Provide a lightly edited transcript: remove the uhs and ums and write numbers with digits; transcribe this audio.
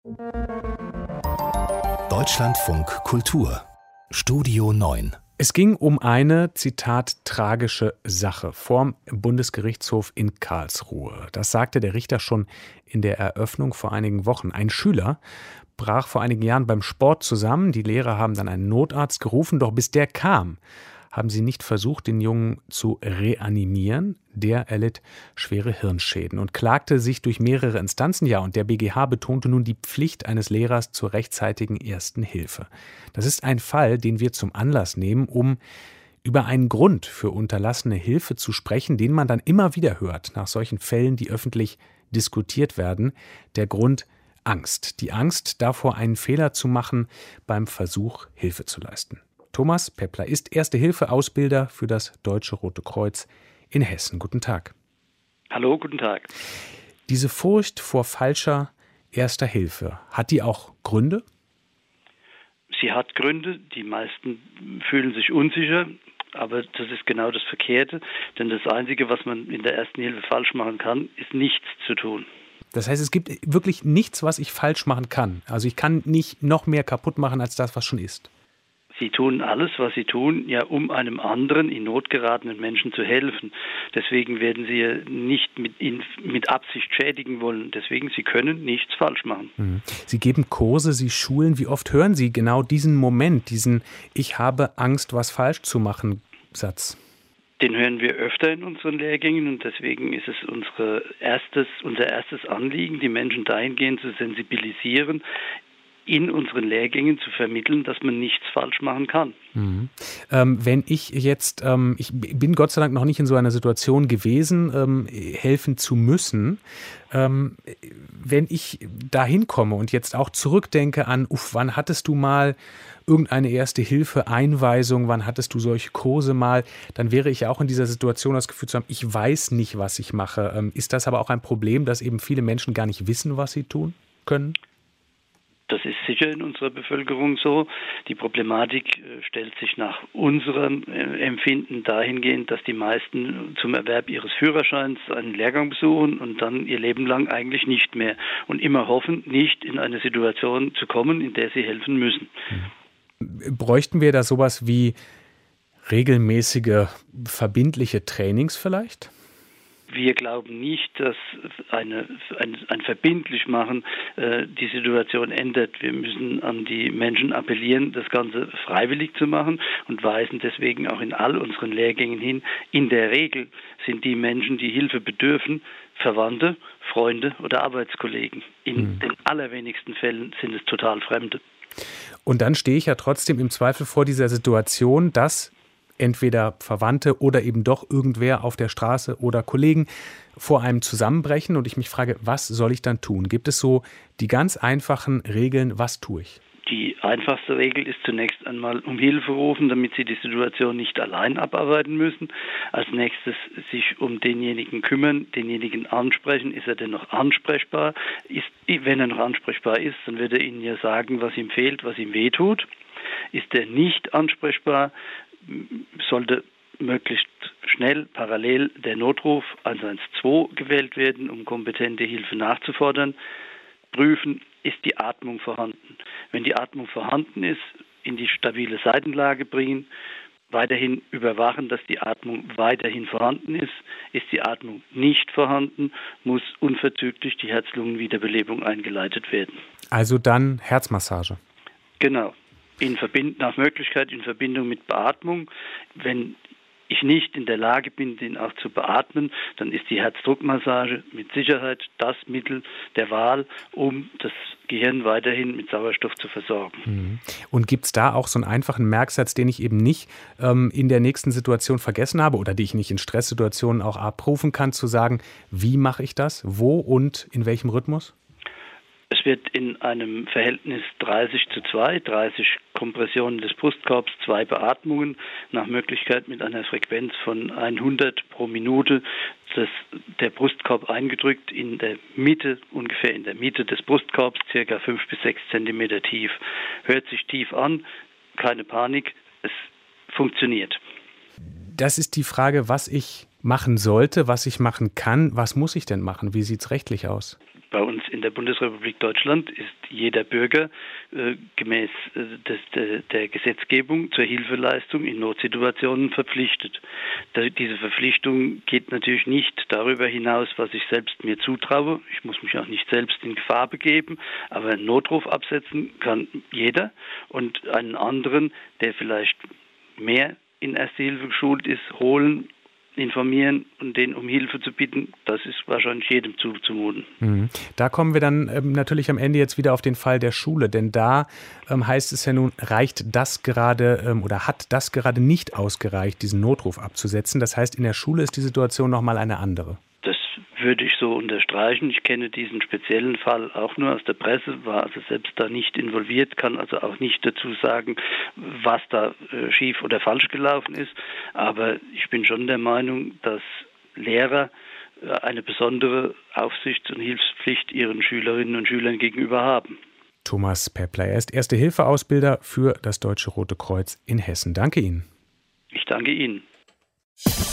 Deutschlandfunk Kultur Studio 9. Es ging um eine, Zitat, tragische Sache vorm Bundesgerichtshof in Karlsruhe. Das sagte der Richter schon in der Eröffnung vor einigen Wochen. Ein Schüler brach vor einigen Jahren beim Sport zusammen. Die Lehrer haben dann einen Notarzt gerufen, doch bis der kam, haben sie nicht versucht, den Jungen zu reanimieren. Der erlitt schwere Hirnschäden und klagte sich durch mehrere Instanzen. Ja, und der BGH betonte nun die Pflicht eines Lehrers zur rechtzeitigen Ersten Hilfe. Das ist ein Fall, den wir zum Anlass nehmen, um über einen Grund für unterlassene Hilfe zu sprechen, den man dann immer wieder hört nach solchen Fällen, die öffentlich diskutiert werden. Der Grund: Angst. Die Angst davor, einen Fehler zu machen beim Versuch, Hilfe zu leisten. Thomas Peppler ist Erste-Hilfe-Ausbilder für das Deutsche Rote Kreuz in Hessen. Guten Tag. Hallo, guten Tag. Diese Furcht vor falscher Erster Hilfe, hat die auch Gründe? Sie hat Gründe. Die meisten fühlen sich unsicher, aber das ist genau das Verkehrte. Denn das Einzige, was man in der Ersten Hilfe falsch machen kann, ist nichts zu tun. Das heißt, es gibt wirklich nichts, was ich falsch machen kann. Also ich kann nicht noch mehr kaputt machen als das, was schon ist. Sie tun alles, was Sie tun, ja, um einem anderen, in Not geratenen Menschen zu helfen. Deswegen werden Sie ja nicht mit Absicht schädigen wollen. Deswegen, Sie können nichts falsch machen. Sie geben Kurse, Sie schulen. Wie oft hören Sie genau diesen Moment, diesen "Ich habe Angst, was falsch zu machen" Satz? Den hören wir öfter in unseren Lehrgängen und deswegen ist es unser erstes Anliegen, die Menschen dahingehend zu sensibilisieren, in unseren Lehrgängen zu vermitteln, dass man nichts falsch machen kann. Wenn ich jetzt, ich bin Gott sei Dank noch nicht in so einer Situation gewesen, helfen zu müssen. Wenn ich da hinkomme und jetzt auch zurückdenke an, wann hattest du mal irgendeine Erste-Hilfe-Einweisung, wann hattest du solche Kurse mal, dann wäre ich ja auch in dieser Situation, das Gefühl zu haben, ich weiß nicht, was ich mache. Ist das aber auch ein Problem, dass eben viele Menschen gar nicht wissen, was sie tun können? Das ist sicher in unserer Bevölkerung so. Die Problematik stellt sich nach unserem Empfinden dahingehend, dass die meisten zum Erwerb ihres Führerscheins einen Lehrgang besuchen und dann ihr Leben lang eigentlich nicht mehr und immer hoffen, nicht in eine Situation zu kommen, in der sie helfen müssen. Bräuchten wir da sowas wie regelmäßige, verbindliche Trainings vielleicht? Wir glauben nicht, dass ein verbindlich machen die Situation ändert. Wir müssen an die Menschen appellieren, das Ganze freiwillig zu machen und weisen deswegen auch in all unseren Lehrgängen hin. In der Regel sind die Menschen, die Hilfe bedürfen, Verwandte, Freunde oder Arbeitskollegen. In den allerwenigsten Fällen sind es total Fremde. Und dann stehe ich ja trotzdem im Zweifel vor dieser Situation, dass entweder Verwandte oder eben doch irgendwer auf der Straße oder Kollegen vor einem zusammenbrechen und ich mich frage, was soll ich dann tun? Gibt es so die ganz einfachen Regeln, was tue ich? Die einfachste Regel ist zunächst einmal um Hilfe rufen, damit Sie die Situation nicht allein abarbeiten müssen. Als nächstes sich um denjenigen kümmern, denjenigen ansprechen. Ist er denn noch ansprechbar? Wenn er noch ansprechbar ist, dann wird er Ihnen ja sagen, was ihm fehlt, was ihm wehtut. Ist er nicht ansprechbar, sollte möglichst schnell parallel der Notruf 112 gewählt werden, um kompetente Hilfe nachzufordern. Prüfen, ist die Atmung vorhanden. Wenn die Atmung vorhanden ist, in die stabile Seitenlage bringen, weiterhin überwachen, dass die Atmung weiterhin vorhanden ist. Ist die Atmung nicht vorhanden, muss unverzüglich die Herz-Lungen-Wiederbelebung eingeleitet werden. Also dann Herzmassage. Genau. Nach Möglichkeit in Verbindung mit Beatmung. Wenn ich nicht in der Lage bin, den auch zu beatmen, dann ist die Herzdruckmassage mit Sicherheit das Mittel der Wahl, um das Gehirn weiterhin mit Sauerstoff zu versorgen. Und gibt es da auch so einen einfachen Merksatz, den ich eben nicht in der nächsten Situation vergessen habe oder die ich nicht in Stresssituationen auch abrufen kann, zu sagen, wie mache ich das, wo und in welchem Rhythmus? Es wird in einem Verhältnis 30:2, 30 Kompressionen des Brustkorbs, 2 Beatmungen, nach Möglichkeit mit einer Frequenz von 100 pro Minute, der Brustkorb eingedrückt in der Mitte, ungefähr in der Mitte des Brustkorbs, circa 5 bis 6 Zentimeter tief. Hört sich tief an, keine Panik, es funktioniert. Das ist die Frage, was ich machen sollte, was ich machen kann. Was muss ich denn machen? Wie sieht es rechtlich aus? Bei uns in der Bundesrepublik Deutschland ist jeder Bürger gemäß der Gesetzgebung zur Hilfeleistung in Notsituationen verpflichtet. Diese Verpflichtung geht natürlich nicht darüber hinaus, was ich selbst mir zutraue. Ich muss mich auch nicht selbst in Gefahr begeben, aber einen Notruf absetzen kann jeder und einen anderen, der vielleicht mehr in Erste Hilfe geschult ist, holen, informieren und den um Hilfe zu bitten, das ist wahrscheinlich jedem zuzumuten. Da kommen wir dann natürlich am Ende jetzt wieder auf den Fall der Schule, denn da heißt es ja nun, reicht das gerade oder hat das gerade nicht ausgereicht, diesen Notruf abzusetzen. Das heißt, in der Schule ist die Situation nochmal eine andere. Das würde ich so unterstreichen. Ich kenne diesen speziellen Fall auch nur aus der Presse, war also selbst da nicht involviert, kann also auch nicht dazu sagen, was da schief oder falsch gelaufen ist. Aber ich bin schon der Meinung, dass Lehrer eine besondere Aufsichts- und Hilfspflicht ihren Schülerinnen und Schülern gegenüber haben. Thomas Peppler, er ist Erste-Hilfe-Ausbilder für das Deutsche Rote Kreuz in Hessen. Danke Ihnen. Ich danke Ihnen.